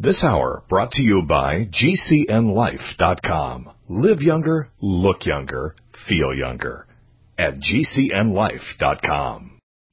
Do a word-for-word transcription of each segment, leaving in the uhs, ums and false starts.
This hour brought to you by G C N life dot com. Live younger, look younger, feel younger at G C N life dot com.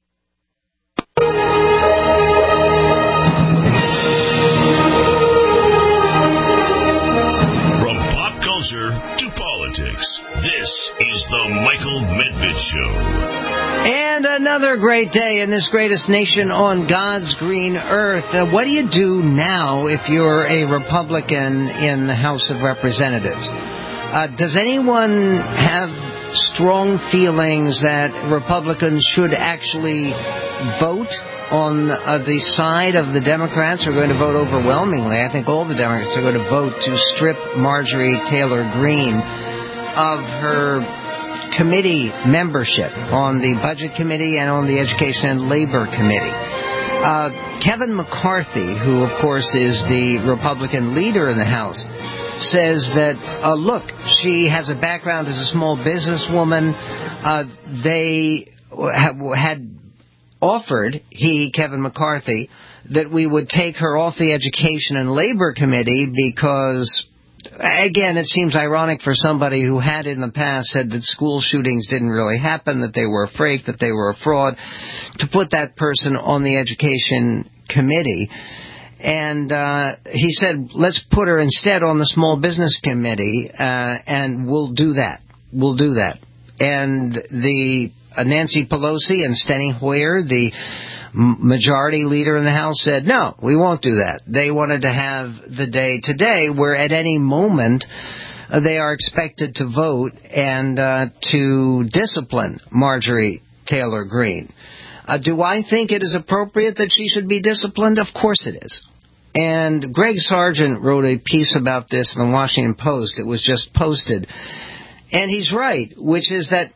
From pop culture to politics, this is the Michael Medved Show. And another great day in this greatest nation on God's green earth. Uh, what do you do now if you're a Republican in the House of Representatives? Uh, does anyone have strong feelings that Republicans should actually vote on uh, the side of the Democrats? Are going to vote overwhelmingly. I think all the Democrats are going to vote to strip Marjorie Taylor Greene of her committee membership on the Budget Committee and on the Education and Labor Committee. Uh, Kevin McCarthy, who of course is the Republican leader in the House, says that, uh, look, she has a background as a small businesswoman. Uh, they ha- had offered, he, Kevin McCarthy, that we would take her off the Education and Labor Committee because, again, it seems ironic for somebody who had in the past said that school shootings didn't really happen, that they were a fake, that they were a fraud, to put that person on the Education Committee. And uh, he said, let's put her instead on the Small Business Committee, uh, and we'll do that. We'll do that. And the uh, Nancy Pelosi and Steny Hoyer, the majority leader in the House, said, no, we won't do that. They wanted to have the day today where at any moment uh, they are expected to vote and uh, to discipline Marjorie Taylor Greene. Uh, do I think it is appropriate that she should be disciplined? Of course it is. And Greg Sargent wrote a piece about this in the Washington Post. It was just posted. And he's right, which is that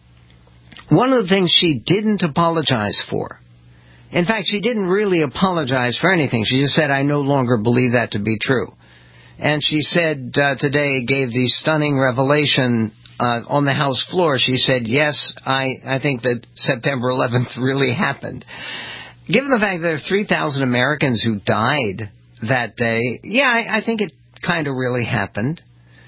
one of the things she didn't apologize for, in fact, she didn't really apologize for anything. She just said, I no longer believe that to be true. And she said uh, today, gave the stunning revelation uh, on the House floor. She said, yes, I, I think that September eleventh really happened. Given the fact that there are three thousand Americans who died that day, yeah, I, I think it kind of really happened.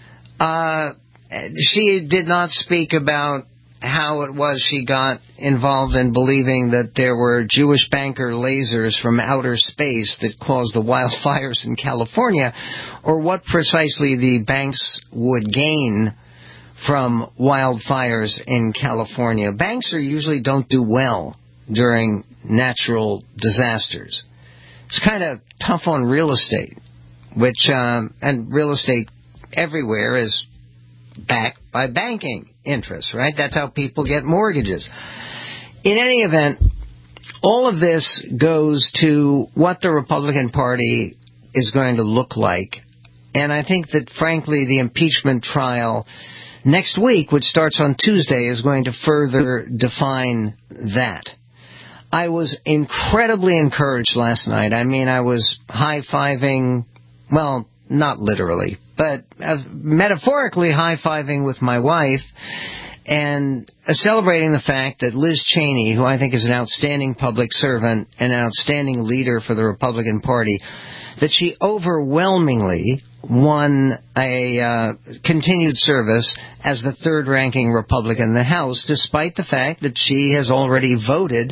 Uh, she did not speak about how it was she got involved in believing that there were Jewish banker lasers from outer space that caused the wildfires in California, or what precisely the banks would gain from wildfires in California. Banks are usually don't do well during natural disasters. It's kind of tough on real estate, which um, and real estate everywhere is backed by banking interests, right? That's how people get mortgages. In any event, all of this goes to what the Republican Party is going to look like. And I think that, frankly, the impeachment trial next week, which starts on Tuesday, is going to further define that. I was incredibly encouraged last night. I mean, I was high-fiving, well, not literally, but uh, metaphorically high-fiving with my wife and uh, celebrating the fact that Liz Cheney, who I think is an outstanding public servant and an outstanding leader for the Republican Party, that she overwhelmingly won a uh, continued service as the third-ranking Republican in the House, despite the fact that she has already voted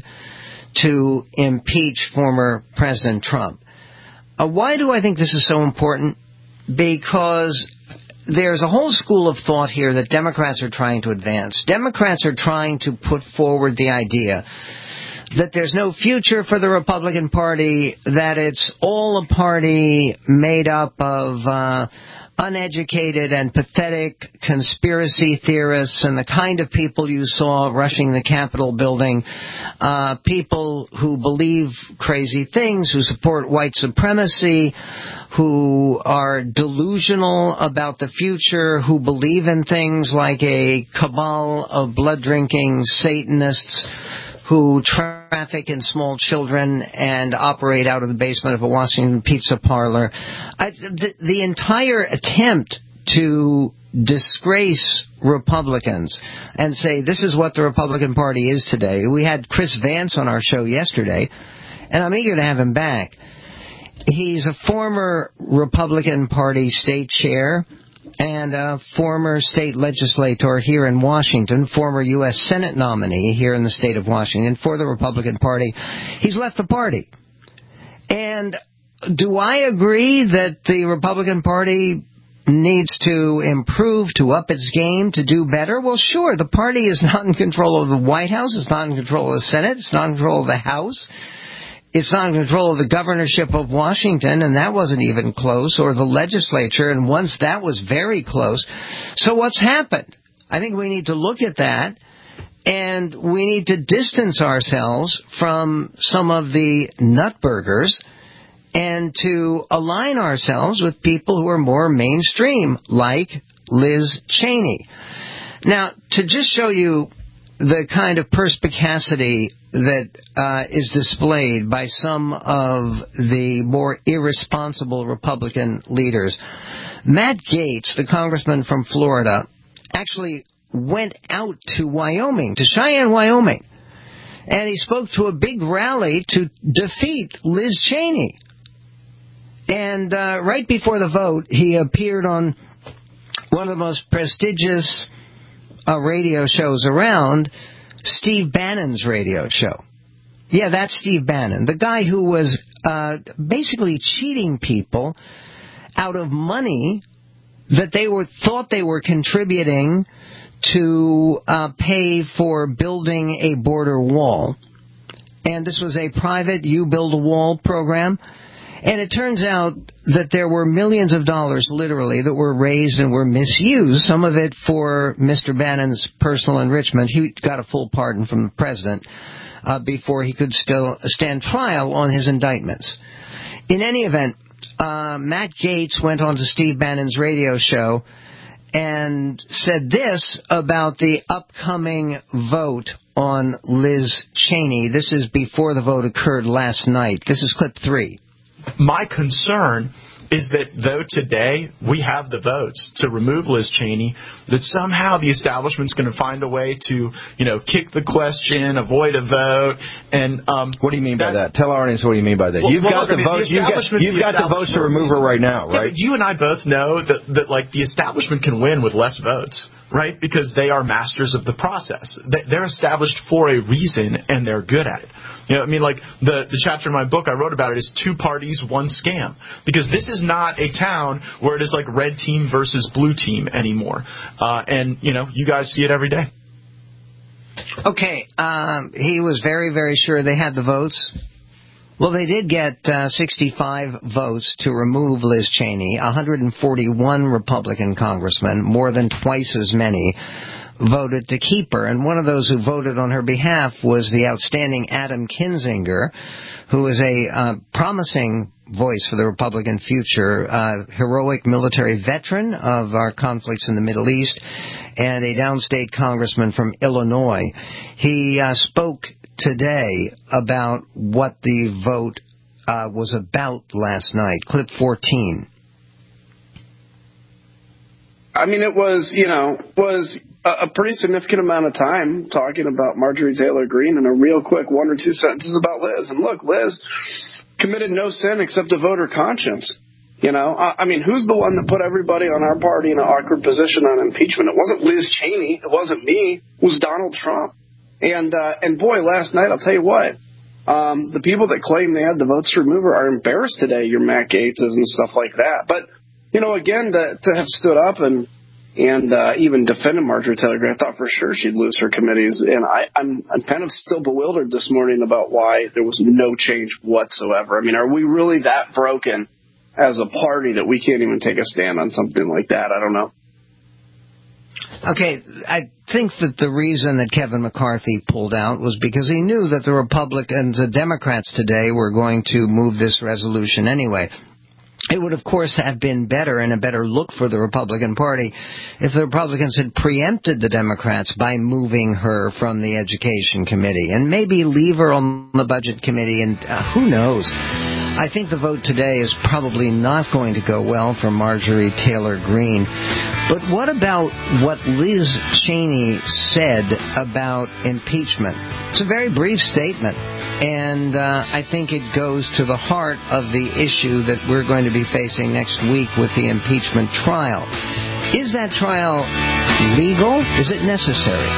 to impeach former President Trump. Uh, why do I think this is so important? Because there's a whole school of thought here that Democrats are trying to advance. Democrats are trying to put forward the idea that there's no future for the Republican Party, that it's all a party made up of uh, uneducated and pathetic conspiracy theorists and the kind of people you saw rushing the Capitol building, uh, people who believe crazy things, who support white supremacy, who are delusional about the future, who believe in things like a cabal of blood-drinking Satanists who traffic in small children and operate out of the basement of a Washington pizza parlor. I, the, the entire attempt to disgrace Republicans and say this is what the Republican Party is today. We had Chris Vance on our show yesterday, and I'm eager to have him back. he's a former Republican Party state chair and a former state legislator here in Washington, former U S Senate nominee here in the state of Washington for the Republican Party. He's left the party. And do I agree that the Republican Party needs to improve, to up its game, to do better? Well, sure. The party is not in control of the White House. It's not in control of the Senate. It's not in control of the House. It's not in control of the governorship of Washington, and that wasn't even close, or the legislature, and once that was very close. So what's happened? I think we need to look at that, and we need to distance ourselves from some of the nutburgers and to align ourselves with people who are more mainstream, like Liz Cheney. Now, to just show you the kind of perspicacity that uh, is displayed by some of the more irresponsible Republican leaders, Matt Gaetz, the congressman from Florida, actually went out to Wyoming, to Cheyenne, Wyoming, and he spoke to a big rally to defeat Liz Cheney. And uh, right before the vote, he appeared on one of the most prestigious uh, radio shows around, Steve Bannon's radio show. Yeah, that's Steve Bannon, the guy who was uh, basically cheating people out of money that they were thought they were contributing to uh, pay for building a border wall. And this was a private You Build a Wall program. And it turns out that there were millions of dollars, literally, that were raised and were misused, some of it for Mister Bannon's personal enrichment. He got a full pardon from the president uh, before he could still stand trial on his indictments. In any event, uh, Matt Gaetz went on to Steve Bannon's radio show and said this about the upcoming vote on Liz Cheney. This is before the vote occurred last night. This is clip three. My concern is that though today we have the votes to remove Liz Cheney, that somehow the establishment's going to find a way to, you know, kick the question, avoid a vote, and um, what do you mean by that? Tell our audience what do you mean by that. Well, you've well, got the, the votes. You've got, you've got the votes to remove her right now, right? Yeah, you and I both know that that like the establishment can win with less votes, right? Because they are masters of the process. They're established for a reason, and they're good at it. You know, I mean, like, the, the chapter in my book I wrote about it is two parties, one scam. Because this is not a town where it is like red team versus blue team anymore. Uh, and, you know, you guys see it every day. Okay, um, he was very, very sure they had the votes. Well, they did get uh, sixty-five votes to remove Liz Cheney, one hundred forty-one Republican congressmen, more than twice as many voted to keep her. And one of those who voted on her behalf was the outstanding Adam Kinzinger, who is a uh, promising voice for the Republican future, uh, heroic military veteran of our conflicts in the Middle East, and a downstate congressman from Illinois. He uh, spoke today about what the vote uh, was about last night. Clip fourteen. I mean, it was, you know, was a pretty significant amount of time talking about Marjorie Taylor Greene and a real quick one or two sentences about Liz. And look, Liz committed no sin except to voter conscience. You know, I mean, who's the one that put everybody on our party in an awkward position on impeachment? It wasn't Liz Cheney. It wasn't me. It was Donald Trump. And, uh, and boy, last night, I'll tell you what, um, the people that claim they had the votes to remove her are embarrassed today, your Matt Gaetzes and stuff like that. But, you know, again, to, to have stood up and, and uh, even defended Marjorie Taylor Greene, I thought for sure she'd lose her committees. And I, I'm, I'm kind of still bewildered this morning about why there was no change whatsoever. I mean, are we really that broken as a party that we can't even take a stand on something like that? I don't know. Okay, I think that the reason that Kevin McCarthy pulled out was because he knew that the Republicans, the Democrats today, were going to move this resolution anyway. It would, of course, have been better and a better look for the Republican Party if the Republicans had preempted the Democrats by moving her from the Education Committee and maybe leave her on the Budget Committee, and uh, who knows. I think the vote today is probably not going to go well for Marjorie Taylor Greene. But what about what Liz Cheney said about impeachment? It's a very brief statement. And uh, I think it goes to the heart of the issue that we're going to be facing next week with the impeachment trial. Is that trial legal? Is it necessary?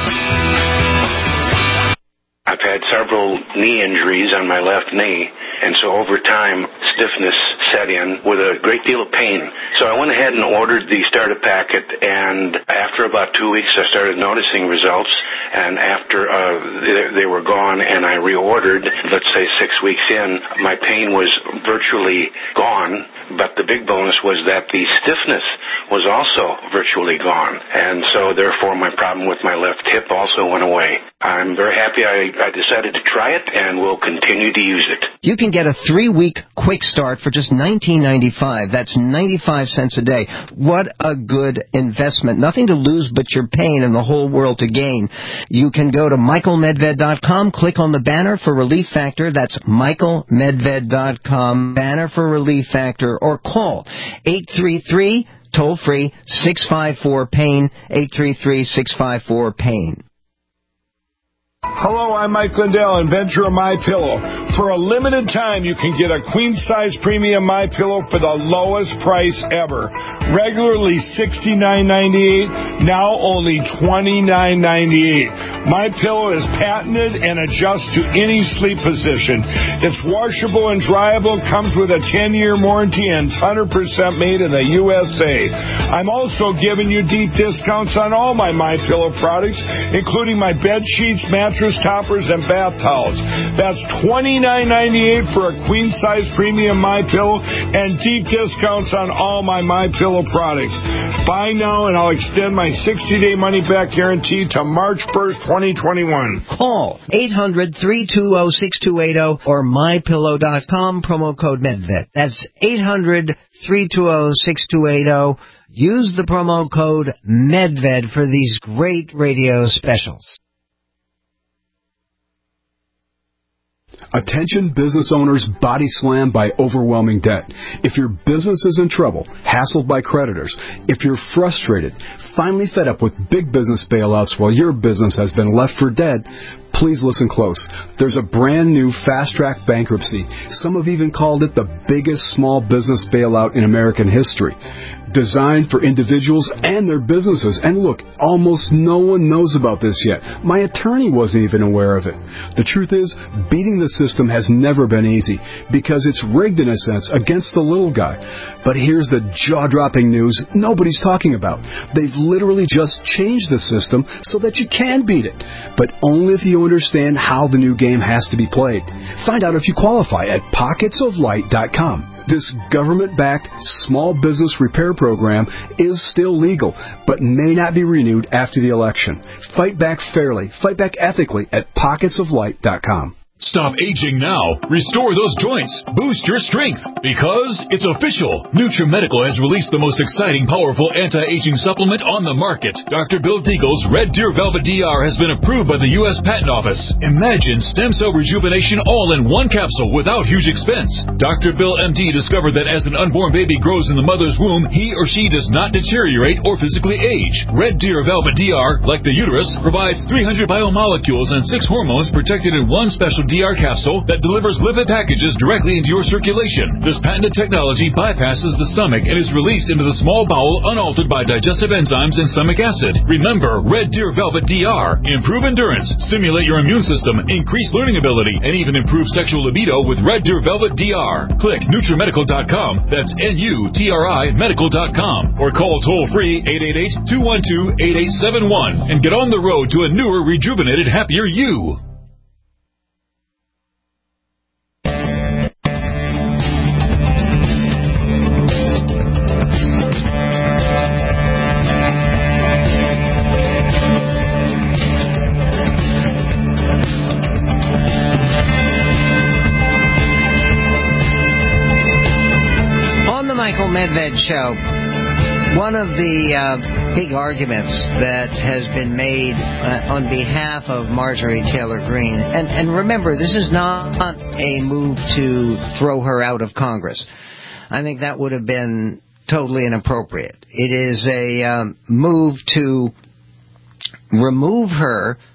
I've had several knee injuries on my left knee, and so over time, stiffness set in with a great deal of pain. So I went ahead and ordered the starter packet, and after about two weeks, I started noticing results, and after uh, they, they were gone and I reordered, let's say six weeks in, my pain was virtually gone, but the big bonus was that the stiffness was also virtually gone, and so therefore my problem with my left hip also went away. I'm very happy I, I decided to try it, and will continue to use it. You can get a three-week quick start for just nineteen ninety-five. That's ninety-five cents a day. What a good investment. Nothing to lose but your pain and the whole world to gain. You can go to michael medved dot com, click on the banner for Relief Factor. That's michael medved dot com, banner for Relief Factor, or call eight three three, toll-free, six five four, pain, eight three three, six five four, pain. Hello, I'm Mike Lindell, inventor of MyPillow. For a limited time, you can get a queen-size premium MyPillow for the lowest price ever. Regularly sixty-nine ninety-eight, now only twenty-nine ninety-eight. MyPillow is patented and adjusts to any sleep position. It's washable and dryable, comes with a ten-year warranty, and one hundred percent made in the U S A. I'm also giving you deep discounts on all my MyPillow products, including my bed sheets, mattress toppers, and bath towels. That's twenty-nine ninety-eight for a queen-size premium MyPillow, and deep discounts on all my MyPillow products. Buy now, and I'll extend my sixty-day money-back guarantee to March first, twenty twenty-one. Call eight hundred, three two zero, six two eight zero or my pillow dot com, promo code MedVet. That's eight hundred, three two zero, six two eight zero. Use the promo code MedVed for these great radio specials. Attention business owners body slammed by overwhelming debt. If your business is in trouble, hassled by creditors, if you're frustrated, finally fed up with big business bailouts while your business has been left for dead, please listen close. There's a brand new fast-track bankruptcy. Some have even called it the biggest small business bailout in American history. Designed for individuals and their businesses. And look, almost no one knows about this yet. My attorney wasn't even aware of it. The truth is, beating the system has never been easy because it's rigged in a sense against the little guy. But here's the jaw-dropping news nobody's talking about. They've literally just changed the system so that you can beat it, but only if you understand how the new game has to be played. Find out if you qualify at pockets of light dot com. This government-backed small business repair program is still legal, but may not be renewed after the election. Fight back fairly, fight back ethically at pockets of light dot com. Stop aging now. Restore those joints. Boost your strength. Because it's official. NutriMedical has released the most exciting, powerful anti-aging supplement on the market. Doctor Bill Deagle's Red Deer Velvet D R has been approved by the U S Patent Office. Imagine stem cell rejuvenation all in one capsule without huge expense. Doctor Bill M D discovered that as an unborn baby grows in the mother's womb, he or she does not deteriorate or physically age. Red Deer Velvet D R, like the uterus, provides three hundred biomolecules and six hormones protected in one special D R capsule that delivers lipid packages directly into your circulation. This patented technology bypasses the stomach and is released into the small bowel unaltered by digestive enzymes and stomach acid. Remember, Red Deer Velvet D R. Improve endurance, stimulate your immune system, increase learning ability, and even improve sexual libido with Red Deer Velvet D R. Click NutriMedical dot com. That's N U T R I medical dot com. Or call toll-free eight eight eight, two one two, eight eight seven one and get on the road to a newer, rejuvenated, happier you. Medved Show. One of the uh, big arguments that has been made uh, on behalf of Marjorie Taylor Greene, and, and remember, this is not a move to throw her out of Congress. I think that would have been totally inappropriate. It is a um, move to remove her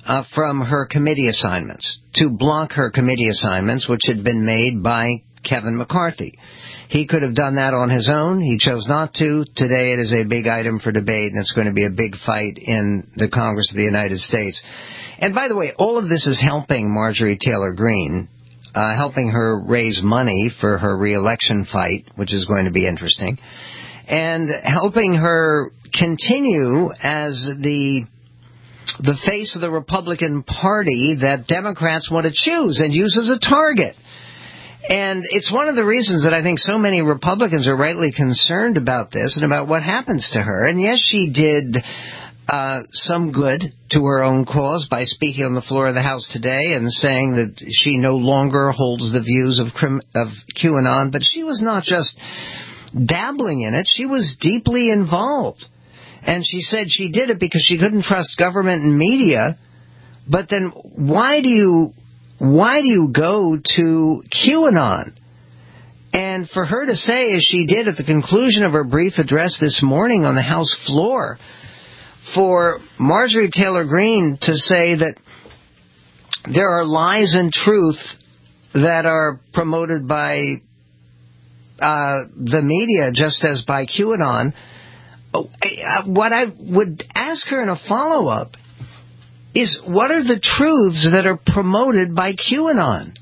uh, from her committee assignments, to block her committee assignments, which had been made by Kevin McCarthy. He could have done that on his own. He chose not to. Today it is a big item for debate, and it's going to be a big fight in the Congress of the United States. And by the way, all of this is helping Marjorie Taylor Greene, uh, helping her raise money for her re-election fight, which is going to be interesting, and helping her continue as the the face of the Republican Party that Democrats want to choose and use as a target. And it's one of the reasons that I think so many Republicans are rightly concerned about this and about what happens to her. And yes, she did uh, some good to her own cause by speaking on the floor of the House today and saying that she no longer holds the views of, crim- of QAnon. But she was not just dabbling in it. She was deeply involved. And she said she did it because she couldn't trust government and media. But then why do you... Why do you go to QAnon? And for her to say, as she did at the conclusion of her brief address this morning on the House floor, for Marjorie Taylor Greene to say that there are lies and truth that are promoted by uh, the media just as by QAnon, what I would ask her in a follow-up is, what are the truths that are promoted by QAnon?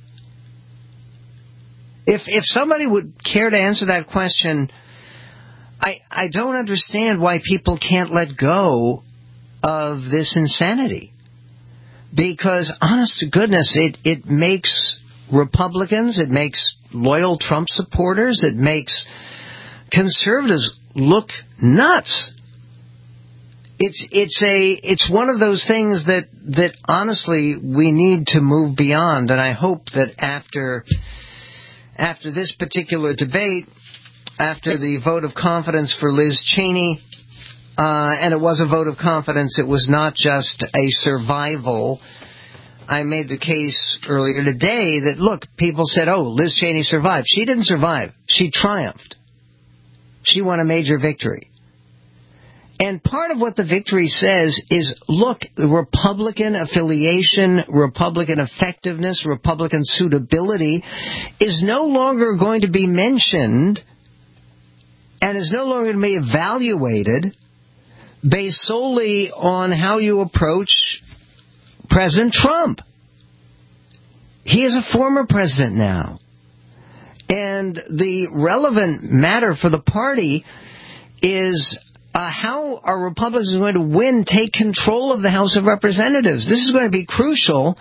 If if somebody would care to answer that question, I I don't understand why people can't let go of this insanity. Because, honest to goodness, it, it makes Republicans, it makes loyal Trump supporters, it makes conservatives look nuts. It's it's a it's one of those things that, that honestly we need to move beyond, and I hope that after after this particular debate, after the vote of confidence for Liz Cheney, uh, and it was a vote of confidence, it was not just a survival. I made the case earlier today that, look, people said, oh, Liz Cheney survived. She didn't survive. She triumphed. She won a major victory. And part of what the victory says is, look, Republican affiliation, Republican effectiveness, Republican suitability is no longer going to be mentioned and is no longer going to be evaluated based solely on how you approach President Trump. He is a former president now. And the relevant matter for the party is uh, how are Republicans going to win, take control of the House of Representatives? This is going to be crucial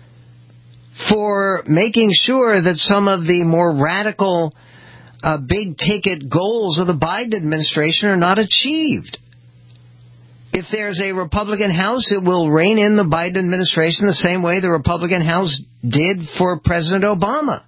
for making sure that some of the more radical, uh, big-ticket goals of the Biden administration are not achieved. If there's a Republican House, it will rein in the Biden administration the same way the Republican House did for President Obama.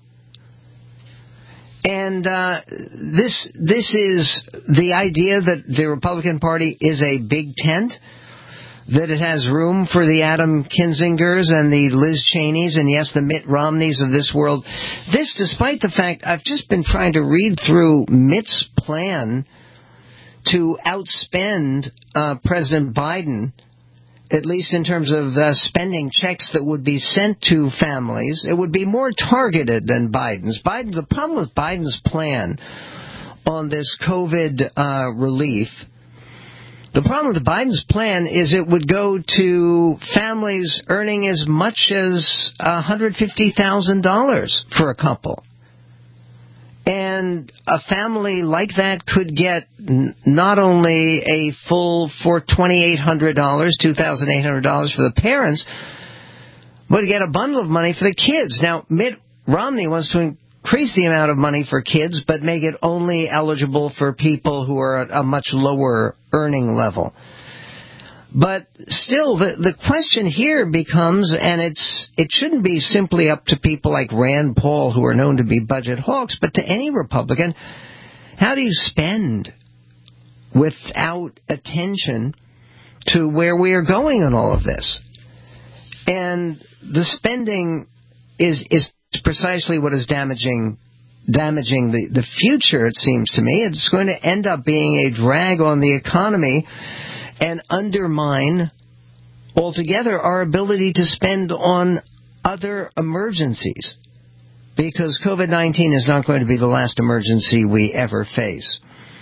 And uh, this this is the idea that the Republican Party is a big tent, that it has room for the Adam Kinzingers and the Liz Cheneys and, yes, the Mitt Romneys of this world. This, despite the fact I've just been trying to read through Mitt's plan to outspend uh, President Biden, at least in terms of uh, spending checks that would be sent to families. It would be more targeted than Biden's. Biden, the problem with Biden's plan on this COVID uh, relief, the problem with Biden's plan is it would go to families earning as much as one hundred fifty thousand dollars for a couple. And a family like that could get n- not only a full for two thousand eight hundred dollars, two thousand eight hundred dollars for the parents, but get a bundle of money for the kids. Now, Mitt Romney wants to increase the amount of money for kids, but make it only eligible for people who are at a much lower earning level. But still, the, the question here becomes, and it's it shouldn't be simply up to people like Rand Paul, who are known to be budget hawks, but to any Republican, how do you spend without attention to where we are going on all of this? And the spending is is precisely what is damaging damaging the, the future, it seems to me. It's going to end up being a drag on the economy and undermine altogether our ability to spend on other emergencies, because COVID nineteen is not going to be the last emergency we ever face.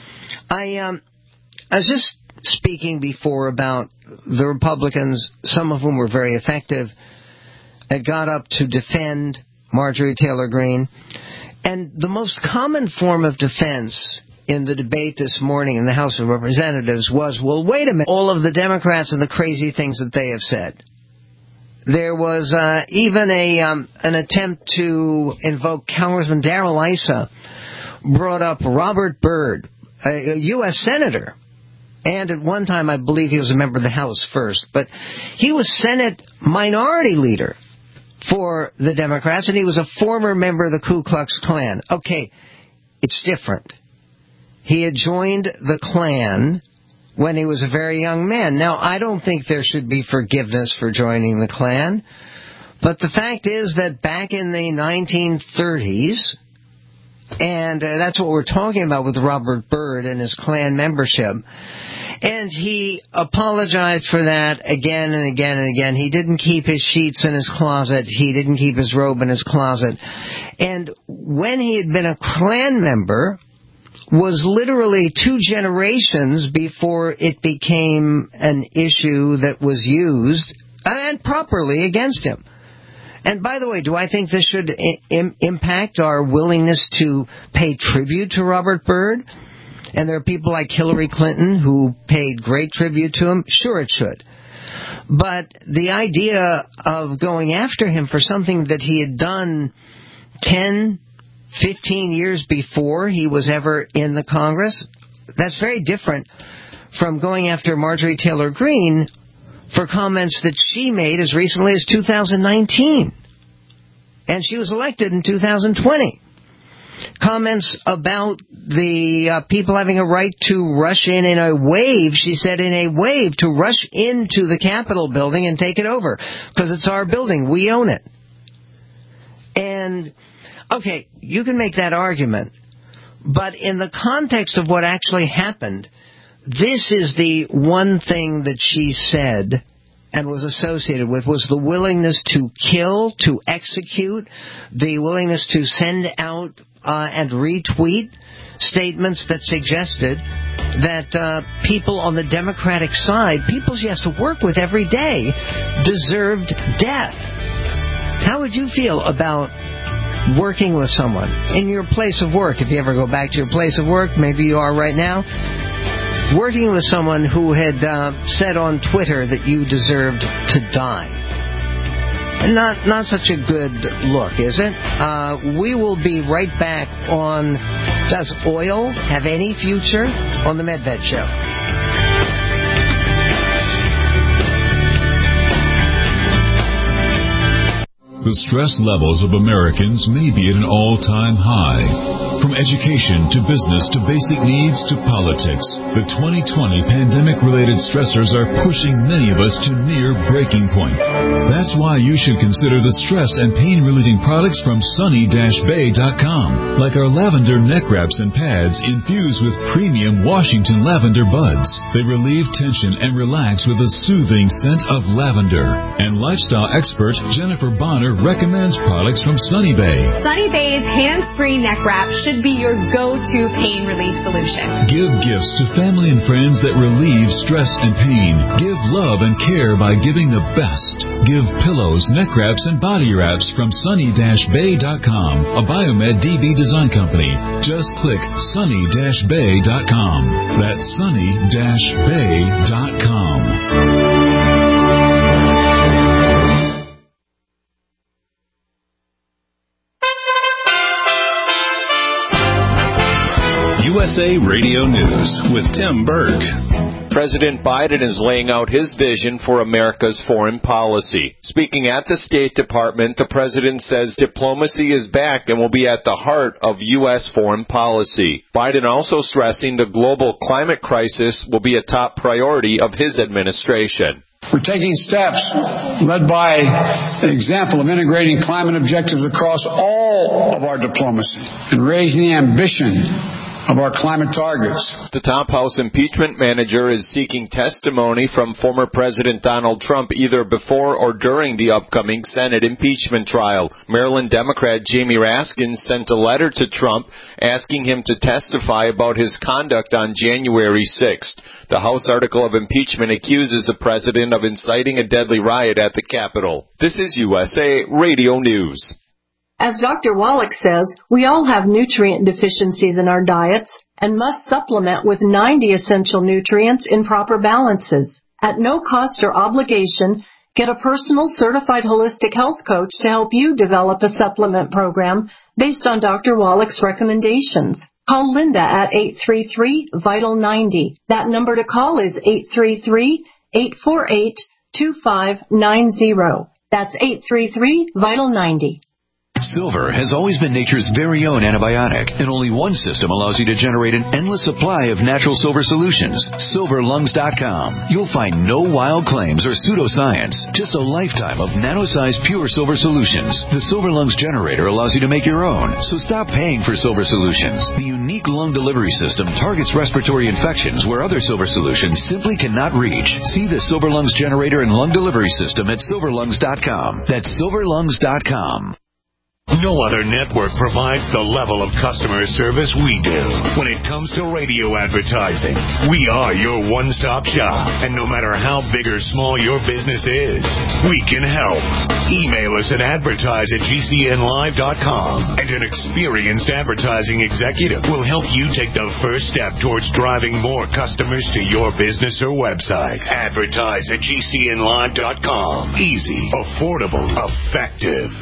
I, um, I was just speaking before about the Republicans, some of whom were very effective, that got up to defend Marjorie Taylor Greene. And the most common form of defense in the debate this morning in the House of Representatives was, well, wait a minute, all of the Democrats and the crazy things that they have said. There was uh, even a um, an attempt to invoke Congressman Darrell Issa, brought up Robert Byrd, a U S senator, and at one time I believe he was a member of the House first, but he was Senate minority leader for the Democrats, and he was a former member of the Ku Klux Klan. Okay, it's different. He had joined the Klan when he was a very young man. Now, I don't think there should be forgiveness for joining the Klan, but the fact is that back in the nineteen thirties, and uh, that's what we're talking about with Robert Byrd and his Klan membership, and he apologized for that again and again and again. He didn't keep his sheets in his closet. He didn't keep his robe in his closet. And when he had been a Klan member, was literally two generations before it became an issue that was used, and properly, against him. And by the way, do I think this should I- impact our willingness to pay tribute to Robert Byrd? And there are people like Hillary Clinton who paid great tribute to him. Sure, it should. But the idea of going after him for something that he had done ten, fifteen years before he was ever in the Congress, that's very different from going after Marjorie Taylor Greene for comments that she made as recently as two thousand nineteen. And she was elected in two thousand twenty. Comments about the uh, people having a right to rush in in a wave, she said in a wave, to rush into the Capitol building and take it over, because it's our building, we own it. And, okay, you can make that argument, but in the context of what actually happened, this is the one thing that she said and was associated with, was the willingness to kill, to execute, the willingness to send out uh, and retweet statements that suggested that uh, people on the Democratic side, people she has to work with every day, deserved death. How would you feel about working with someone in your place of work? If you ever go back to your place of work, maybe you are right now, working with someone who had uh, said on Twitter that you deserved to die. Not not such a good look, is it? Uh, we will be right back on Does Oil Have Any Future? On the Medved Show. The stress levels of Americans may be at an all-time high. From education to business to basic needs to politics, the twenty twenty pandemic-related stressors are pushing many of us to near breaking point. That's why you should consider the stress and pain-relieving products from sunny dash bay dot com, like our lavender neck wraps and pads infused with premium Washington lavender buds. They relieve tension and relax with a soothing scent of lavender. And lifestyle expert Jennifer Bonner recommends products from Sunny Bay. Sunny Bay's hands-free neck wrap should be your go-to pain relief solution. Give gifts to family and friends that relieve stress and pain. Give love and care by giving the best. Give pillows, neck wraps, and body wraps from sunny dash bay dot com, a Biomed D B design company. Just click sunny dash bay dot com. That's sunny dash bay dot com. U S A Radio News with Tim Berg. President Biden is laying out his vision for America's foreign policy. Speaking at the State Department, the president says diplomacy is back and will be at the heart of U S foreign policy. Biden also stressing the global climate crisis will be a top priority of his administration. We're taking steps led by the example of integrating climate objectives across all of our diplomacy and raising the ambition of our climate targets. The top House impeachment manager is seeking testimony from former President Donald Trump either before or during the upcoming Senate impeachment trial. Maryland Democrat Jamie Raskin sent a letter to Trump asking him to testify about his conduct on January sixth. The House article of impeachment accuses the president of inciting a deadly riot at the Capitol. This is U S A Radio News. As Doctor Wallach says, we all have nutrient deficiencies in our diets and must supplement with ninety essential nutrients in proper balances. At no cost or obligation, get a personal certified holistic health coach to help you develop a supplement program based on Doctor Wallach's recommendations. Call Linda at eight three three, vital ninety. That number to call is eight three three, eight four eight, two five nine zero. That's eight three three, vital ninety. Silver has always been nature's very own antibiotic, and only one system allows you to generate an endless supply of natural silver solutions. silver lungs dot com. You'll find no wild claims or pseudoscience, just a lifetime of nano-sized pure silver solutions. The Silver Lungs generator allows you to make your own, so stop paying for silver solutions. The unique lung delivery system targets respiratory infections where other silver solutions simply cannot reach. See the Silver Lungs generator and lung delivery system at silver lungs dot com. That's silver lungs dot com. No other network provides the level of customer service we do. When it comes to radio advertising, we are your one-stop shop. And no matter how big or small your business is, we can help. Email us at advertise at g c n live dot com, and an experienced advertising executive will help you take the first step towards driving more customers to your business or website. Advertise at g c n live dot com. Easy, affordable, effective.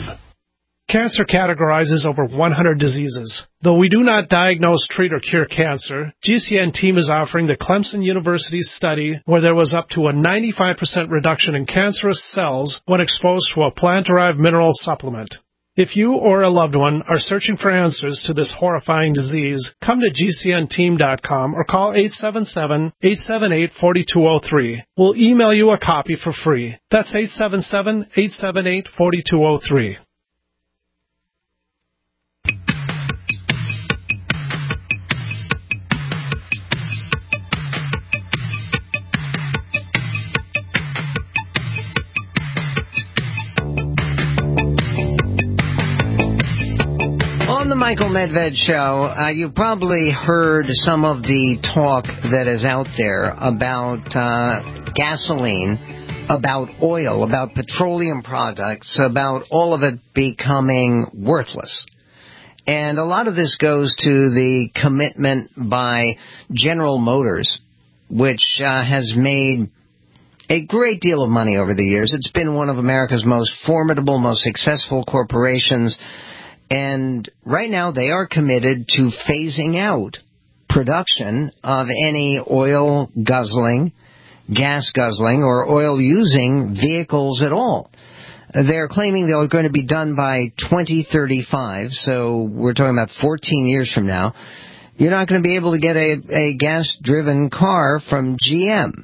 Cancer categorizes over one hundred diseases. Though we do not diagnose, treat, or cure cancer, G C N team is offering the Clemson University study where there was up to a ninety-five percent reduction in cancerous cells when exposed to a plant-derived mineral supplement. If you or a loved one are searching for answers to this horrifying disease, come to g c n team dot com or call eight seven seven, eight seven eight, four two zero three. We'll email you a copy for free. That's eight seven seven, eight seven eight, four two zero three. On the Michael Medved Show, uh, you've probably heard some of the talk that is out there about uh, gasoline, about oil, about petroleum products, about all of it becoming worthless. And a lot of this goes to the commitment by General Motors, which uh, has made a great deal of money over the years. It's been one of America's most formidable, most successful corporations. And right now they are committed to phasing out production of any oil-guzzling, gas-guzzling, or oil-using vehicles at all. They're claiming they're going to be done by twenty thirty-five, so we're talking about fourteen years from now. You're not going to be able to get a, a gas-driven car from G M.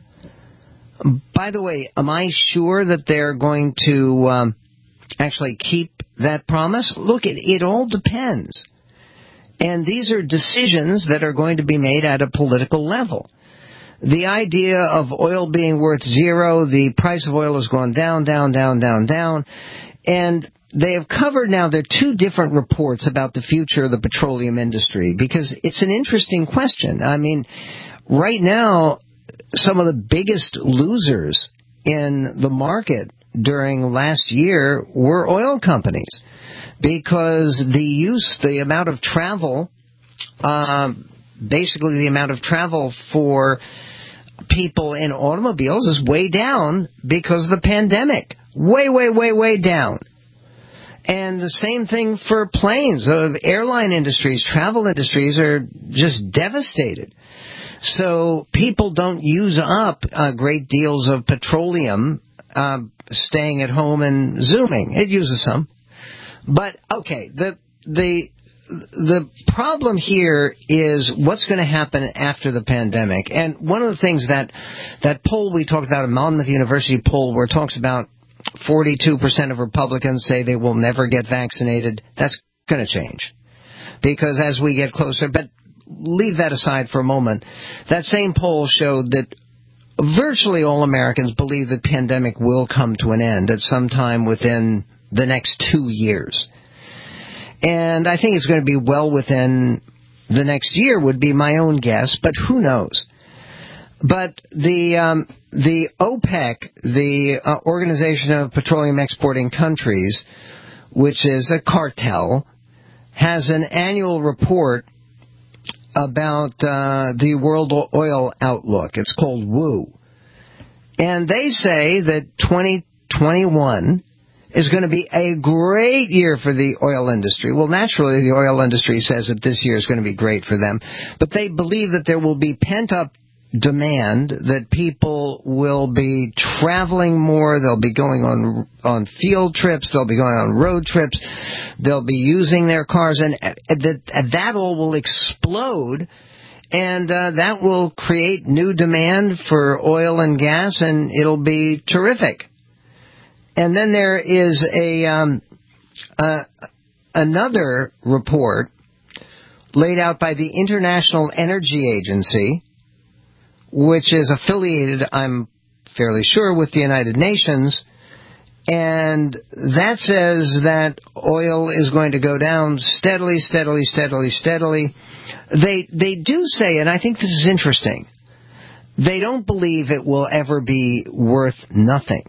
By the way, am I sure that they're going to um, actually keep that promise? Look, it, it all depends. And these are decisions that are going to be made at a political level. The idea of oil being worth zero, the price of oil has gone down, down, down, down, down. And they have covered now, there are two different reports about the future of the petroleum industry, because it's an interesting question. I mean, right now, some of the biggest losers in the market during last year were oil companies, because the use, the amount of travel, uh, basically the amount of travel for people in automobiles is way down because of the pandemic. Way, way, way, way down. And the same thing for planes. The airline industries, travel industries are just devastated. So people don't use up uh, great deals of petroleum uh, staying at home and Zooming. It uses some. But, okay, the the the problem here is what's going to happen after the pandemic. And one of the things that that poll we talked about, a Monmouth University poll, where it talks about forty-two percent of Republicans say they will never get vaccinated, that's going to change. Because as we get closer, but leave that aside for a moment. That same poll showed that virtually all Americans believe the pandemic will come to an end at some time within the next two years. And I think it's going to be well within the next year would be my own guess, but who knows? But the um, the OPEC, the uh, Organization of Petroleum Exporting Countries, which is a cartel, has an annual report about uh, the world oil outlook. It's called W O O. And they say that twenty twenty-one is going to be a great year for the oil industry. Well, naturally, the oil industry says that this year is going to be great for them. But they believe that there will be pent-up demand, that people will be traveling more, they'll be going on on field trips, they'll be going on road trips, they'll be using their cars, and that, that all will explode, and uh, that will create new demand for oil and gas, and it'll be terrific. And then there is a um, uh, another report laid out by the International Energy Agency, which is affiliated, I'm fairly sure, with the United Nations, and that says that oil is going to go down steadily, steadily, steadily, steadily. They they do say, and I think this is interesting, they don't believe it will ever be worth nothing.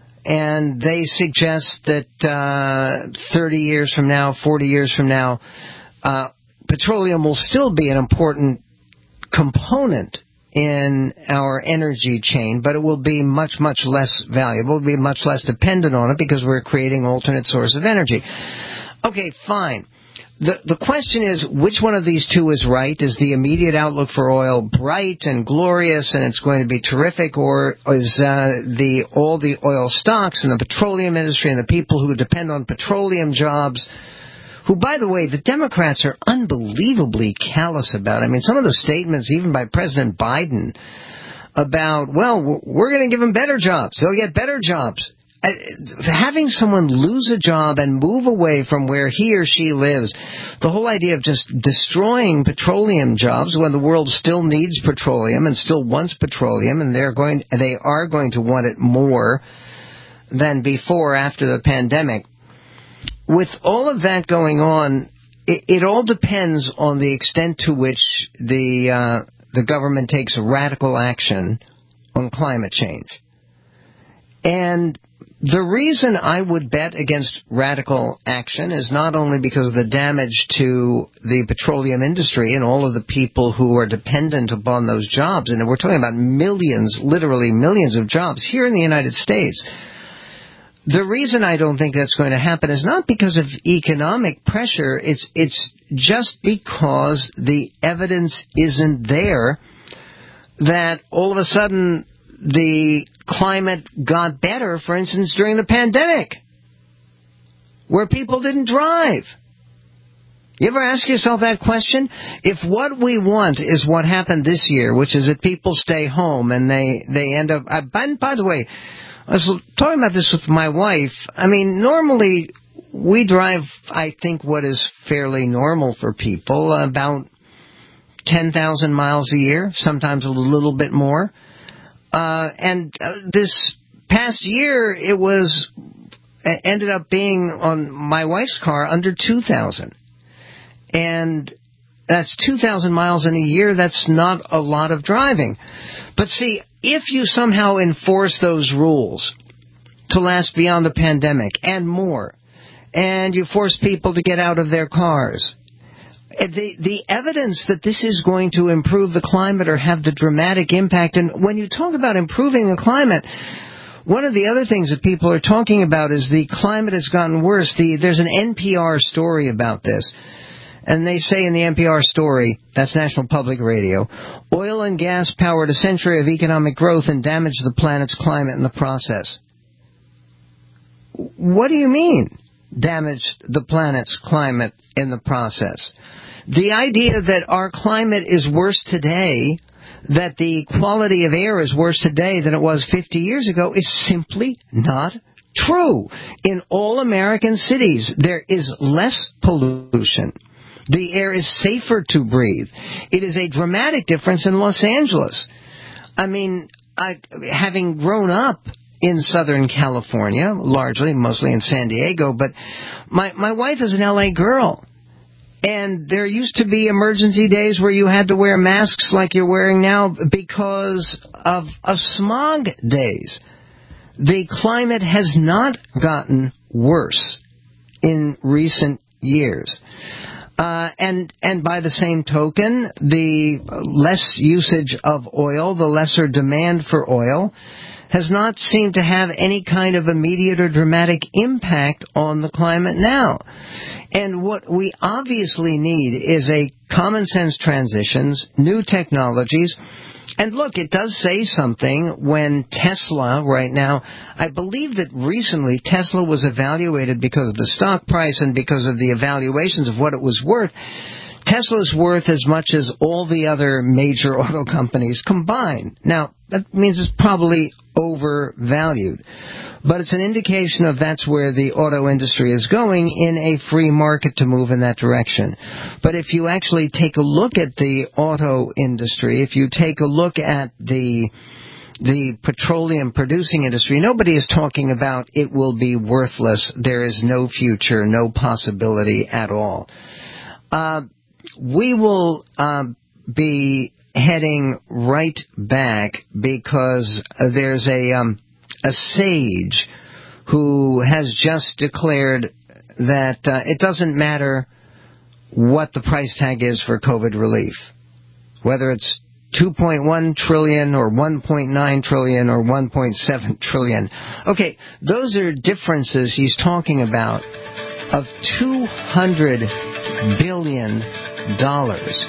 And they suggest that uh, thirty years from now, forty years from now, uh, petroleum will still be an important component in our energy chain, but it will be much, much less valuable, it will be much less dependent on it because we're creating alternate source of energy. Okay, fine. The the question is, which one of these two is right? Is the immediate outlook for oil bright and glorious and it's going to be terrific, or is uh, the all the oil stocks and the petroleum industry and the people who depend on petroleum jobs, who, by the way, the Democrats are unbelievably callous about? I mean, some of the statements, even by President Biden, about, well, we're going to give them better jobs. They'll get better jobs. Uh, having someone lose a job and move away from where he or she lives, the whole idea of just destroying petroleum jobs when the world still needs petroleum and still wants petroleum, and they're going, they are going to want it more than before after the pandemic. With all of that going on, it, it all depends on the extent to which the uh, the government takes radical action on climate change. And the reason I would bet against radical action is not only because of the damage to the petroleum industry and all of the people who are dependent upon those jobs, and we're talking about millions, literally millions of jobs here in the United States. The reason I don't think that's going to happen is not because of economic pressure. It's it's just because the evidence isn't there that all of a sudden the climate got better, for instance, during the pandemic, where people didn't drive. You ever ask yourself that question? If what we want is what happened this year, which is that people stay home and they, they end up... Uh, by, by the way, I was talking about this with my wife. I mean, normally we drive, I think, what is fairly normal for people, about ten thousand miles a year, sometimes a little bit more. Uh, and uh, this past year, it was ended up being on my wife's car under two thousand. And that's two thousand miles in a year. That's not a lot of driving. But see, if you somehow enforce those rules to last beyond the pandemic and more, and you force people to get out of their cars, the the evidence that this is going to improve the climate or have the dramatic impact, and when you talk about improving the climate, one of the other things that people are talking about is the climate has gotten worse. The, there's an N P R story about this. And they say in the N P R story, that's National Public Radio, oil and gas powered a century of economic growth and damaged the planet's climate in the process. What do you mean, damaged the planet's climate in the process? The idea that our climate is worse today, that the quality of air is worse today than it was fifty years ago, is simply not true. In all American cities, there is less pollution. The air is safer to breathe. It is a dramatic difference in Los Angeles. I mean, I, having grown up in Southern California, largely, mostly in San Diego, but my, my wife is an L A girl. And there used to be emergency days where you had to wear masks like you're wearing now because of a smog days. The climate has not gotten worse in recent years. Uh, and, and by the same token, the less usage of oil, the lesser demand for oil, has not seemed to have any kind of immediate or dramatic impact on the climate now. And what we obviously need is a common sense transitions, new technologies. And look, it does say something when Tesla right now, I believe that recently Tesla was evaluated because of the stock price and because of the evaluations of what it was worth. Tesla's worth as much as all the other major auto companies combined. Now, that means it's probably overvalued. But it's an indication of that's where the auto industry is going in a free market to move in that direction. But if you actually take a look at the auto industry, if you take a look at the the petroleum producing industry, nobody is talking about it will be worthless. There is no future, no possibility at all. Uh, we will uh, be heading right back because there's a... Um, a sage who has just declared that uh, it doesn't matter what the price tag is for COVID relief, whether it's two point one trillion dollars or one point nine trillion dollars or one point seven trillion dollars. Okay, those are differences he's talking about of two hundred billion dollars.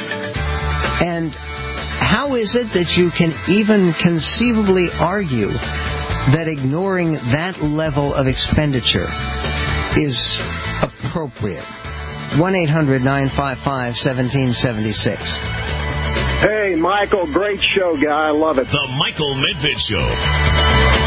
And how is it that you can even conceivably argue that ignoring that level of expenditure is appropriate? one eight hundred nine five five one seven seven six. Hey, Michael, great show, guy. I love it. The Michael Medved Show.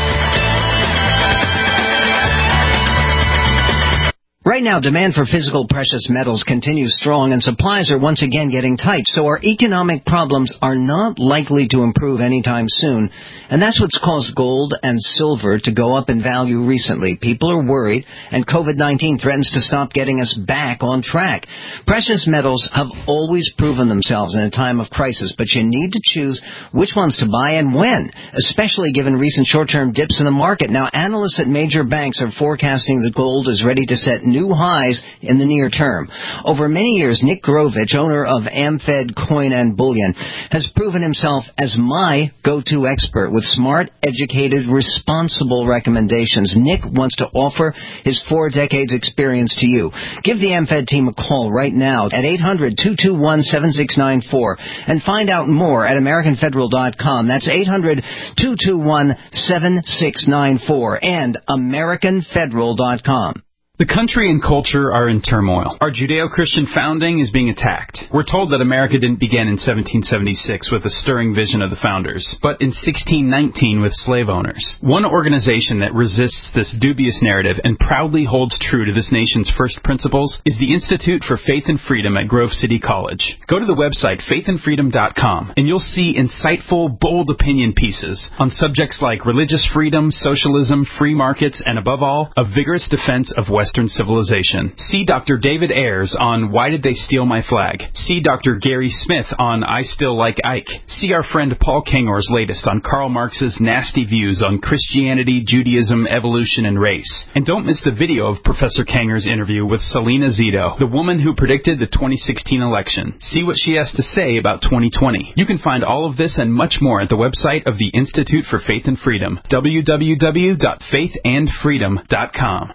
Right now, demand for physical precious metals continues strong and supplies are once again getting tight, so our economic problems are not likely to improve anytime soon. And that's what's caused gold and silver to go up in value recently. People are worried, and COVID nineteen threatens to stop getting us back on track. Precious metals have always proven themselves in a time of crisis, but you need to choose which ones to buy and when, especially given recent short-term dips in the market. Now, analysts at major banks are forecasting that gold is ready to set new highs in the near term. Over many years, Nick Grovich, owner of AmFed Coin and Bullion, has proven himself as my go-to expert with smart, educated, responsible recommendations. Nick wants to offer his four decades experience to you. Give the AmFed team a call right now at eight hundred two two one seven six nine four and find out more at American Federal dot com. That's eight hundred two two one seven six nine four and American Federal dot com. The country and culture are in turmoil. Our Judeo-Christian founding is being attacked. We're told that America didn't begin in seventeen seventy-six with a stirring vision of the founders, but in sixteen nineteen with slave owners. One organization that resists this dubious narrative and proudly holds true to this nation's first principles is the Institute for Faith and Freedom at Grove City College. Go to the website faith and freedom dot com and you'll see insightful, bold opinion pieces on subjects like religious freedom, socialism, free markets, and above all, a vigorous defense of Western civilization. See Doctor David Ayers on Why Did They Steal My Flag? See Doctor Gary Smith on I Still Like Ike. See our friend Paul Kengor's latest on Karl Marx's nasty views on Christianity, Judaism, evolution, and race. And don't miss the video of Professor Kengor's interview with Selena Zito, the woman who predicted the twenty sixteen election. See what she has to say about twenty twenty. You can find all of this and much more at the website of the Institute for Faith and Freedom, w w w dot faith and freedom dot com.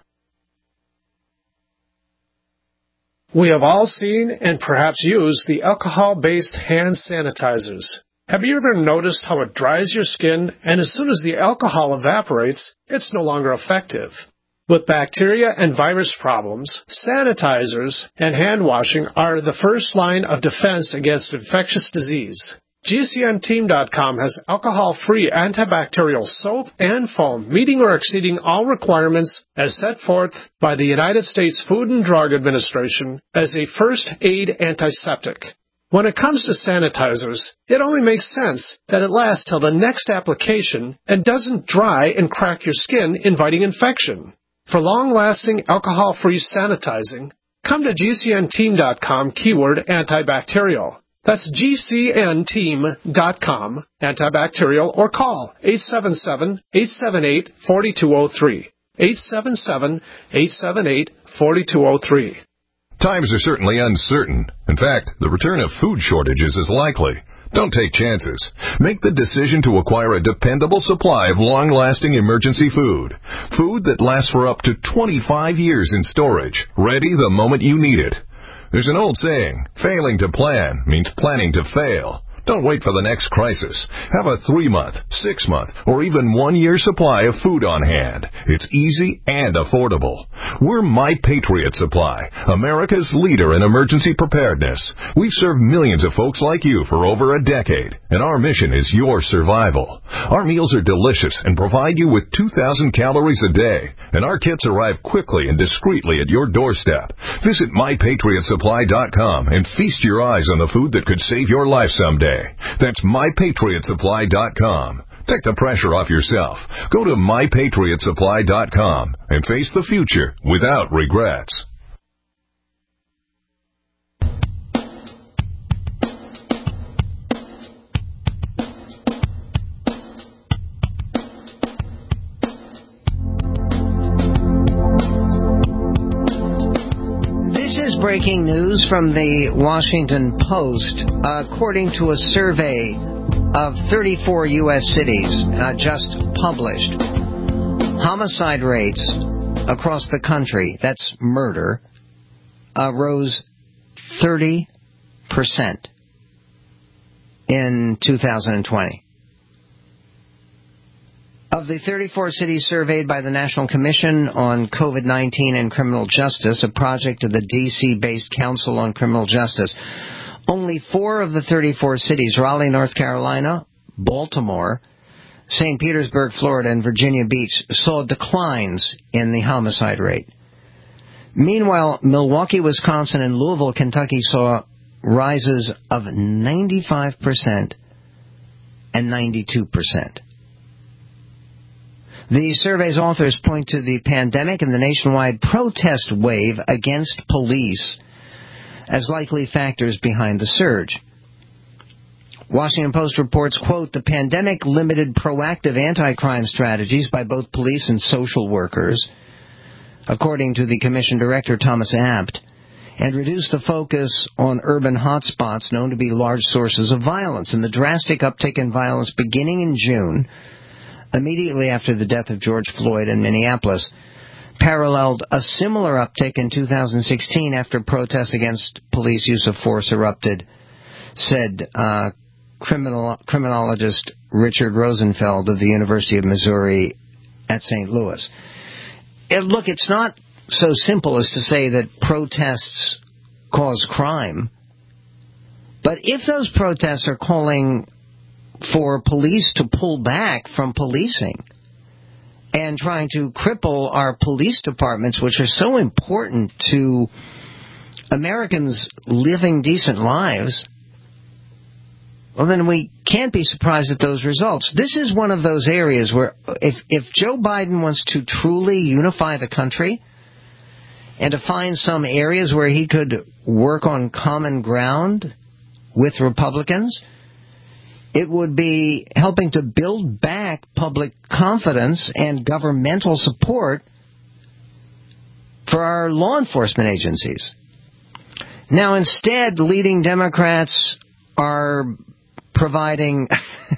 We have all seen and perhaps used the alcohol-based hand sanitizers. Have you ever noticed how it dries your skin, and as soon as the alcohol evaporates, it's no longer effective? With bacteria and virus problems, sanitizers and hand washing are the first line of defense against infectious disease. G C N Team dot com has alcohol-free antibacterial soap and foam, meeting or exceeding all requirements as set forth by the United States Food and Drug Administration as a first aid antiseptic. When it comes to sanitizers, it only makes sense that it lasts till the next application and doesn't dry and crack your skin, inviting infection. For long-lasting alcohol-free sanitizing, come to G C N Team dot com keyword antibacterial. That's G C N Team dot com, antibacterial, or call eight seven seven, eight seven eight, four two zero three. eight seven seven, eight seven eight, four two zero three. Times are certainly uncertain. In fact, the return of food shortages is likely. Don't take chances. Make the decision to acquire a dependable supply of long-lasting emergency food. Food that lasts for up to twenty-five years in storage, ready the moment you need it. There's an old saying, failing to plan means planning to fail. Don't wait for the next crisis. Have a three-month, six-month, or even one-year supply of food on hand. It's easy and affordable. We're My Patriot Supply, America's leader in emergency preparedness. We've served millions of folks like you for over a decade, and our mission is your survival. Our meals are delicious and provide you with two thousand calories a day, and our kits arrive quickly and discreetly at your doorstep. Visit my patriot supply dot com and feast your eyes on the food that could save your life someday. That's my patriot supply dot com. Take the pressure off yourself. Go to my patriot supply dot com and face the future without regrets. Breaking news from the Washington Post. According to a survey of thirty-four U S cities uh, just published, homicide rates across the country, that's murder, uh, rose thirty percent in two thousand twenty. Of the thirty-four cities surveyed by the National Commission on COVID nineteen and Criminal Justice, a project of the D C-based Council on Criminal Justice, only four of the thirty-four cities, Raleigh, North Carolina, Baltimore, Saint Petersburg, Florida, and Virginia Beach, saw declines in the homicide rate. Meanwhile, Milwaukee, Wisconsin, and Louisville, Kentucky saw rises of ninety-five percent and ninety-two percent. The survey's authors point to the pandemic and the nationwide protest wave against police as likely factors behind the surge. Washington Post reports, quote, the pandemic limited proactive anti-crime strategies by both police and social workers, according to the Commission Director Thomas Abt, and reduced the focus on urban hotspots known to be large sources of violence. And the drastic uptick in violence beginning in June, immediately after the death of George Floyd in Minneapolis, paralleled a similar uptick in two thousand sixteen after protests against police use of force erupted, said uh, criminal, criminologist Richard Rosenfeld of the University of Missouri at Saint Louis. It, look, it's not so simple as to say that protests cause crime, but if those protests are calling for police to pull back from policing and trying to cripple our police departments, which are so important to Americans living decent lives, well, then we can't be surprised at those results. This is one of those areas where if, if Joe Biden wants to truly unify the country and to find some areas where he could work on common ground with Republicans, it would be helping to build back public confidence and governmental support for our law enforcement agencies. Now, instead, leading Democrats are providing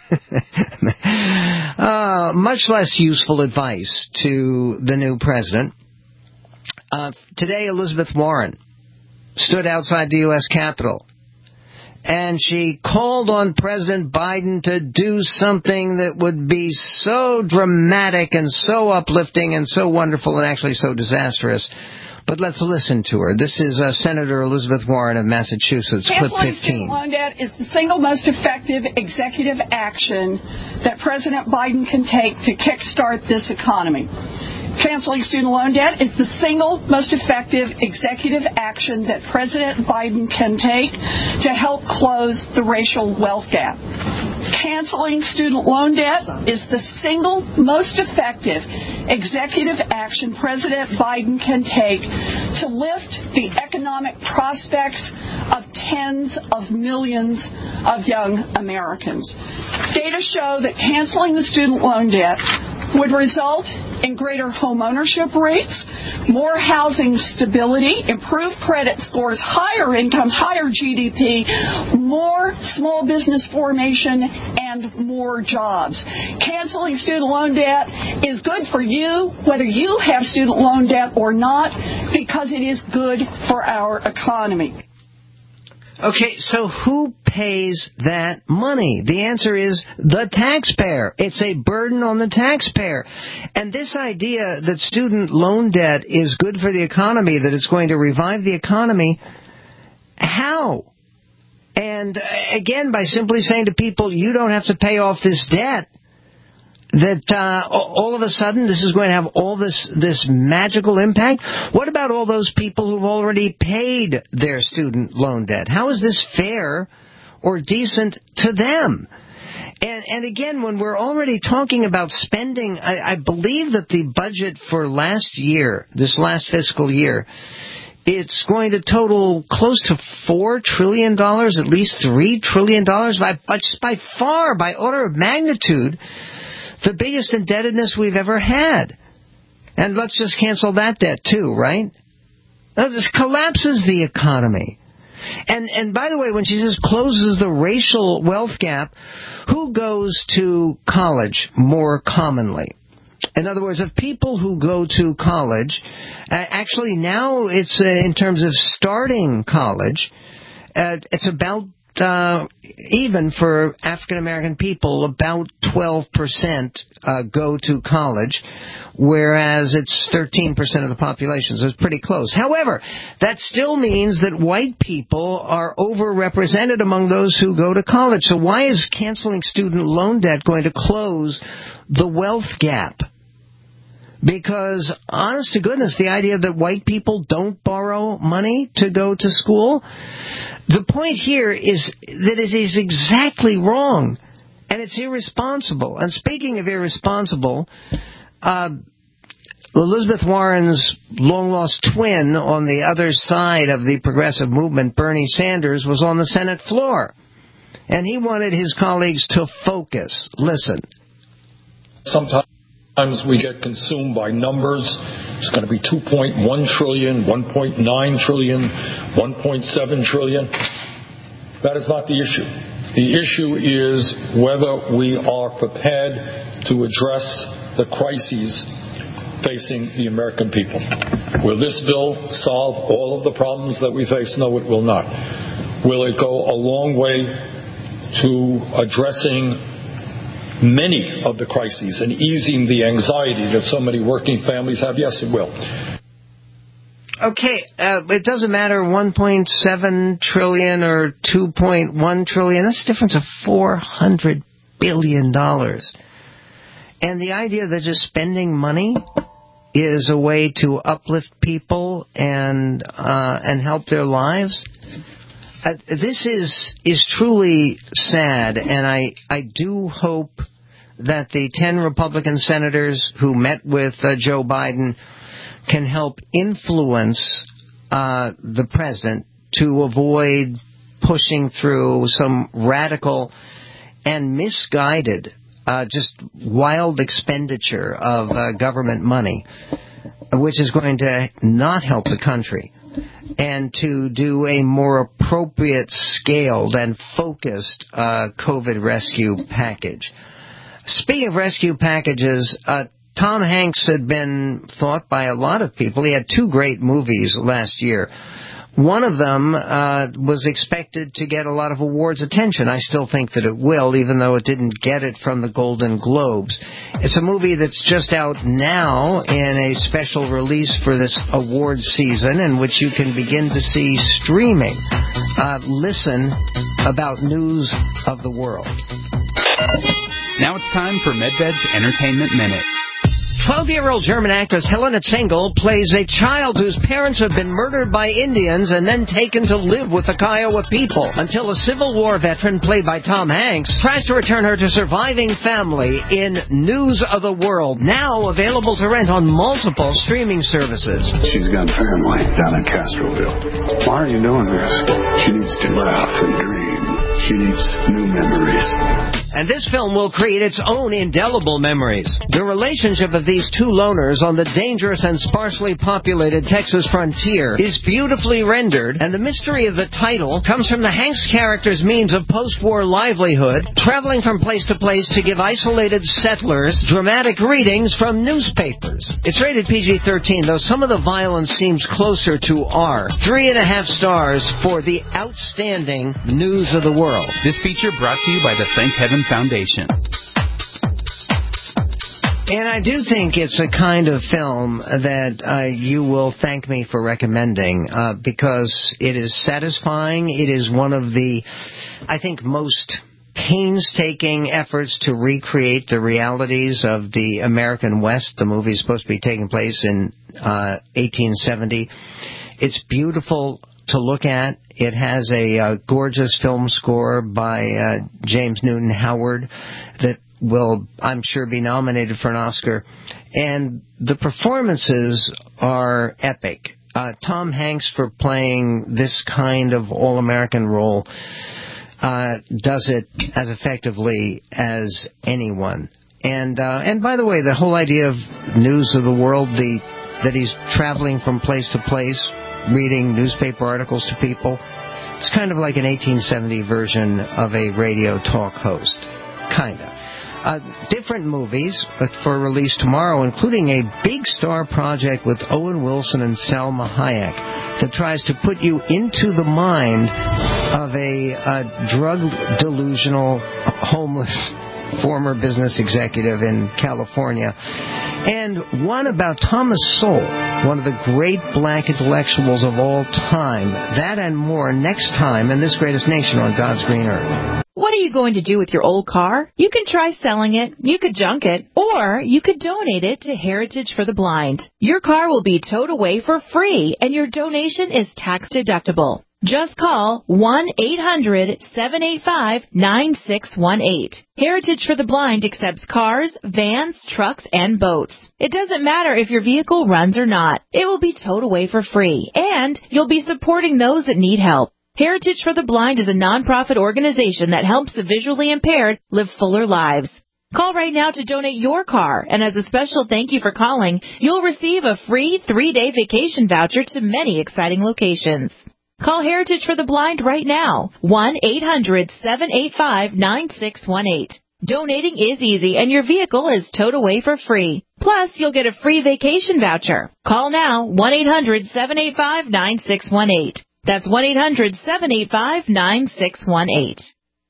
uh, much less useful advice to the new president. Uh, today, Elizabeth Warren stood outside the U S Capitol, and she called on President Biden to do something that would be so dramatic and so uplifting and so wonderful and actually so disastrous. But let's listen to her. This is uh, Senator Elizabeth Warren of Massachusetts, clip Canceling fifteen. student loan debt is the single most effective executive action that President Biden can take to kickstart this economy. Canceling student loan debt is the single most effective executive action that President Biden can take to help close the racial wealth gap. Canceling student loan debt is the single most effective executive action President Biden can take to lift the economic prospects of tens of millions of young Americans. Data show that canceling the student loan debt would result in greater home ownership rates, more housing stability, improved credit scores, higher incomes, higher G D P, more small business formation, and more jobs. Canceling student loan debt is good for you, whether you have student loan debt or not, because it is good for our economy. Okay, so who pays that money? The answer is the taxpayer. It's a burden on the taxpayer. And this idea that student loan debt is good for the economy, that it's going to revive the economy, how? And again, by simply saying to people, you don't have to pay off this debt, that uh, all of a sudden this is going to have all this this magical impact? What about all those people who've already paid their student loan debt? How is this fair or decent to them? And, and again, when we're already talking about spending, I, I believe that the budget for last year, this last fiscal year, it's going to total close to four trillion dollars, at least three trillion dollars, by, by, by far, by order of magnitude, the biggest indebtedness we've ever had. And let's just cancel that debt too, right? Now, this collapses the economy. And and by the way, when she says closes the racial wealth gap, who goes to college more commonly? In other words, of people who go to college, uh, actually now it's uh, in terms of starting college, uh, it's about Uh, even for African American people, about twelve percent uh, go to college, whereas it's thirteen percent of the population, so it's pretty close. However, that still means that white people are overrepresented among those who go to college. So why is canceling student loan debt going to close the wealth gap? Because, honest to goodness, the idea that white people don't borrow money to go to school, the point here is that it is exactly wrong, and it's irresponsible. And speaking of irresponsible, uh, Elizabeth Warren's long-lost twin on the other side of the progressive movement, Bernie Sanders, was on the Senate floor, and he wanted his colleagues to focus. Listen. Sometimes Sometimes we get consumed by numbers. It's going to be two point one trillion dollars, one point nine trillion dollars, one point seven trillion dollars. That is not the issue. The issue is whether we are prepared to address the crises facing the American people. Will this bill solve all of the problems that we face? No, it will not. Will it go a long way to addressing many of the crises and easing the anxiety that so many working families have? Yes, it will. Okay, uh, it doesn't matter one point seven trillion dollars or two point one trillion dollars. That's a difference of four hundred billion dollars. And the idea that just spending money is a way to uplift people and uh, and help their lives, Uh, this is is truly sad, and I, I do hope that the ten Republican senators who met with uh, Joe Biden can help influence uh, the president to avoid pushing through some radical and misguided, uh, just wild expenditure of uh, government money, which is going to not help the country, and to do a more appropriate, scaled, and focused uh, COVID rescue package. Speaking of rescue packages, uh, Tom Hanks had been thought by a lot of people. He had two great movies last year. One of them uh, was expected to get a lot of awards attention. I still think that it will, even though it didn't get it from the Golden Globes. It's a movie that's just out now in a special release for this awards season, in which you can begin to see streaming. Uh, listen about news of the world. Now it's time for MedVed's Entertainment Minute. twelve-year-old German actress Helena Zengel plays a child whose parents have been murdered by Indians and then taken to live with the Kiowa people until a Civil War veteran played by Tom Hanks tries to return her to surviving family in News of the World, now available to rent on multiple streaming services. She's got family down in Castroville. Why are you doing this? She needs to laugh and dream. She needs new memories. And this film will create its own indelible memories. The relationship of these two loners on the dangerous and sparsely populated Texas frontier is beautifully rendered, and the mystery of the title comes from the Hanks character's means of post-war livelihood, traveling from place to place to give isolated settlers dramatic readings from newspapers. It's rated P G thirteen, though some of the violence seems closer to R. Three and a half stars for the outstanding News of the World. This feature brought to you by the Thank Heaven Foundation. And I do think it's a kind of film that uh, you will thank me for recommending uh, because it is satisfying. It is one of the, I think, most painstaking efforts to recreate the realities of the American West. The movie is supposed to be taking place in uh, eighteen seventy. It's beautiful to look at. It has a uh, gorgeous film score by uh, James Newton Howard that will, I'm sure, be nominated for an Oscar. And the performances are epic. Uh, Tom Hanks, for playing this kind of all-American role, uh, does it as effectively as anyone. And uh, and by the way, the whole idea of News of the World, the that he's traveling from place to place, reading newspaper articles to people, it's kind of like an eighteen seventy version of a radio talk host. Kind of. Uh, different movies for release tomorrow, including a big star project with Owen Wilson and Salma Hayek that tries to put you into the mind of a, a drug-delusional, homeless former business executive in California. And one about Thomas Sowell, one of the great black intellectuals of all time. That and more next time in This Greatest Nation on God's Green Earth. What are you going to do with your old car? You can try selling it, you could junk it, or you could donate it to Heritage for the Blind. Your car will be towed away for free, and your donation is tax deductible. Just call one eight hundred seven eight five nine six one eight. Heritage for the Blind accepts cars, vans, trucks, and boats. It doesn't matter if your vehicle runs or not. It will be towed away for free, and you'll be supporting those that need help. Heritage for the Blind is a nonprofit organization that helps the visually impaired live fuller lives. Call right now to donate your car, and as a special thank you for calling, you'll receive a free three-day vacation voucher to many exciting locations. Call Heritage for the Blind right now, one eight hundred seven eight five nine six one eight. Donating is easy, and your vehicle is towed away for free. Plus, you'll get a free vacation voucher. Call now, one eight hundred seven eight five nine six one eight. That's one eight hundred seven eight five nine six one eight.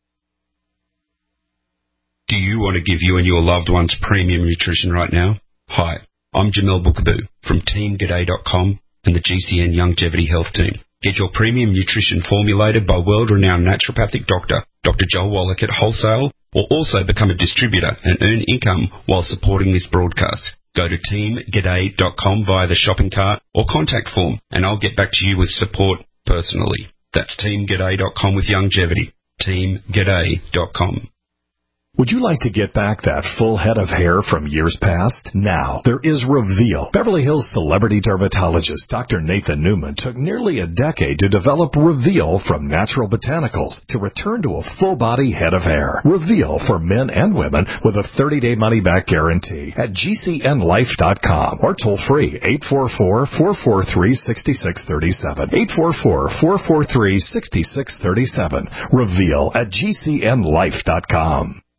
Do you want to give you and your loved ones premium nutrition right now? Hi, I'm Jamel Bookaboo from Team G'day dot com and the G C N Longevity Health Team. Get your premium nutrition formulated by world-renowned naturopathic doctor, Doctor Joel Wallach at Wholesale, or also become a distributor and earn income while supporting this broadcast. Go to Team G'day dot com via the shopping cart or contact form, and I'll get back to you with support personally. That's Team G'day dot com with longevity. Team G'day dot com. Would you like to get back that full head of hair from years past? Now, there is Reveal. Beverly Hills celebrity dermatologist Doctor Nathan Newman took nearly a decade to develop Reveal from natural botanicals to return to a full-body head of hair. Reveal for men and women with a thirty-day money-back guarantee at G C N life dot com or toll-free eight four four, four four three, six six three seven. eight four four, four four three, six six three seven. Reveal at G C N life dot com.